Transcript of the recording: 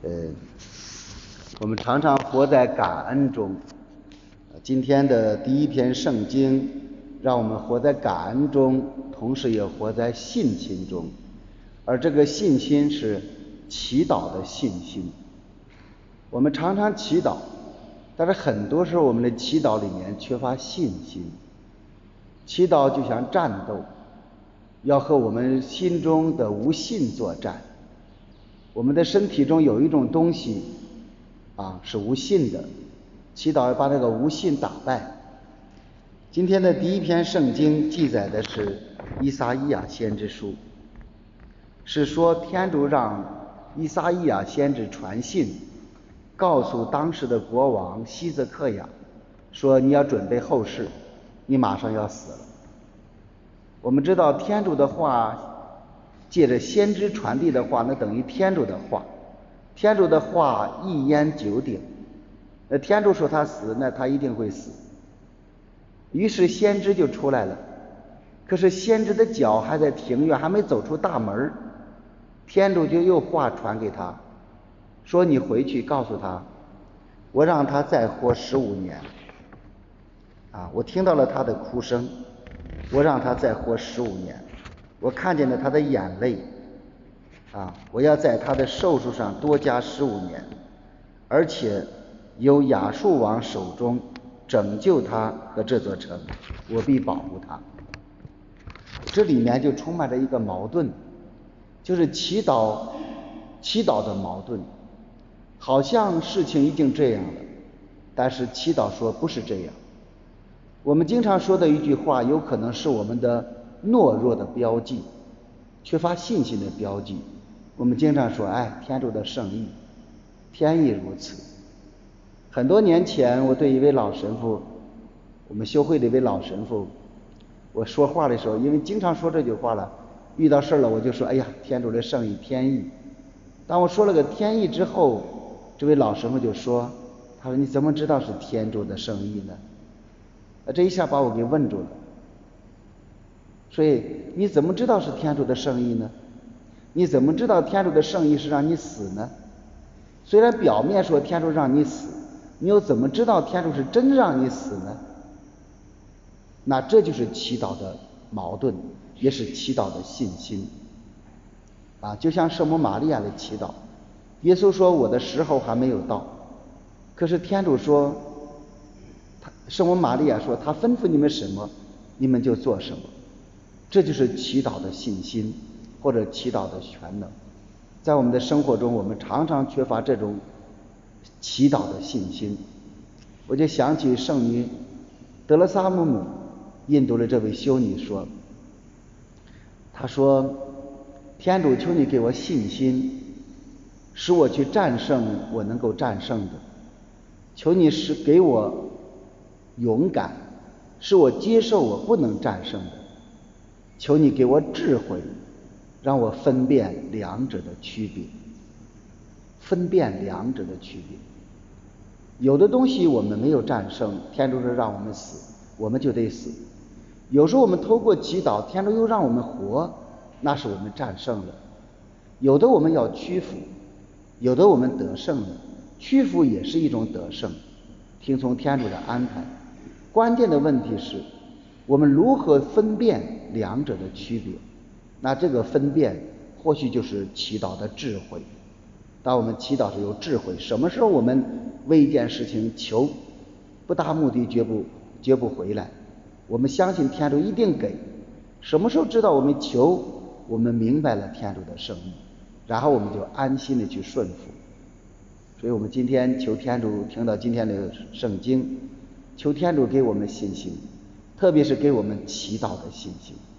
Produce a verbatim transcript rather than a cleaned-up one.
呃，我们常常活在感恩中。今天的第一篇圣经让我们活在感恩中，同时也活在信心中，而这个信心是祈祷的信心。我们常常祈祷，但是很多时候我们的祈祷里面缺乏信心。祈祷就像战斗，要和我们心中的无信作战。我们的身体中有一种东西啊是无信的，祈祷要把这个无信打败。今天的第一篇圣经记载的是以撒意亚先知书，是说天主让以撒意亚先知传信，告诉当时的国王希泽克雅，说你要准备后事，你马上要死了。我们知道天主的话借着先知传递的话，那等于天主的话，天主的话一言九鼎，那天主说他死，那他一定会死。于是先知就出来了，可是先知的脚还在庭院，还没走出大门，天主就又话传给他，说你回去告诉他，我让他再活十五年啊！我听到了他的哭声，我让他再活十五年，我看见了他的眼泪啊！我要在他的寿数上多加十五年，而且由亚述王手中拯救他和这座城，我必保护他。这里面就充满着一个矛盾，就是祈祷祈祷的矛盾，好像事情已经这样了，但是祈祷说不是这样。我们经常说的一句话，有可能是我们的懦弱的标记，缺乏信心的标记。我们经常说，哎，天主的圣意，天意如此。很多年前，我对一位老神父，我们修会的一位老神父，我说话的时候，因为经常说这句话了，遇到事了我就说，哎呀，天主的圣意，天意。当我说了个天意之后，这位老神父就说，他说你怎么知道是天主的圣意呢？这一下把我给问住了。所以你怎么知道是天主的圣意呢？你怎么知道天主的圣意是让你死呢？虽然表面说天主让你死，你又怎么知道天主是真让你死呢？那这就是祈祷的矛盾，也是祈祷的信心啊！就像圣母玛利亚的祈祷，耶稣说我的时候还没有到，可是天主说，圣母玛利亚说他吩咐你们什么你们就做什么。这就是祈祷的信心，或者祈祷的全能。在我们的生活中，我们常常缺乏这种祈祷的信心。我就想起圣女德勒萨姆姆，印度的这位修女说，她说，天主求你给我信心，使我去战胜我能够战胜的，求你使给我勇敢，使我接受我不能战胜的，求你给我智慧，让我分辨两者的区别。分辨两者的区别，有的东西我们没有战胜，天主是让我们死，我们就得死。有时候我们透过祈祷，天主又让我们活，那是我们战胜了。有的我们要屈服，有的我们得胜了，屈服也是一种得胜，听从天主的安排。关键的问题是我们如何分辨两者的区别。那这个分辨或许就是祈祷的智慧。当我们祈祷是有智慧，什么时候我们为一件事情求，不达目的绝不绝不回来，我们相信天主一定给。什么时候知道我们求，我们明白了天主的圣意，然后我们就安心的去顺服。所以我们今天求天主听到今天的圣经，求天主给我们信心，特别是给我们祈祷的信心。